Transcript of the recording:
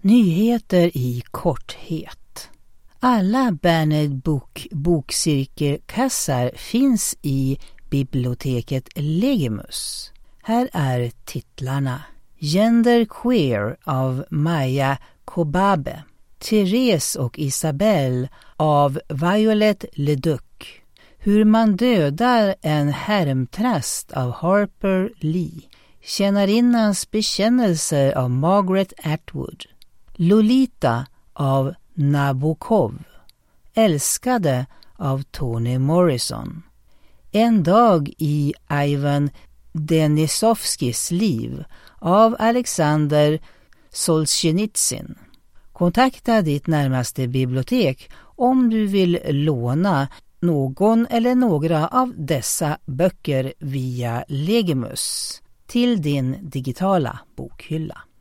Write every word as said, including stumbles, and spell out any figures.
Nyheter i korthet. Alla Bernhard Bok bokcirkelkassar finns i biblioteket Legimus. Här är titlarna: Gender Queer av Maja Kobabe, Therese och Isabelle av Violet Leduc, Hur man dödar en härmtrast av Harper Lee, Tjänarinnans bekännelser av Margaret Atwood, Lolita av Nabokov, Älskade av Toni Morrison, En dag i Ivan Denisovskis liv av Alexander Solzhenitsyn. Kontakta ditt närmaste bibliotek om du vill låna någon eller några av dessa böcker via Legimus till din digitala bokhylla.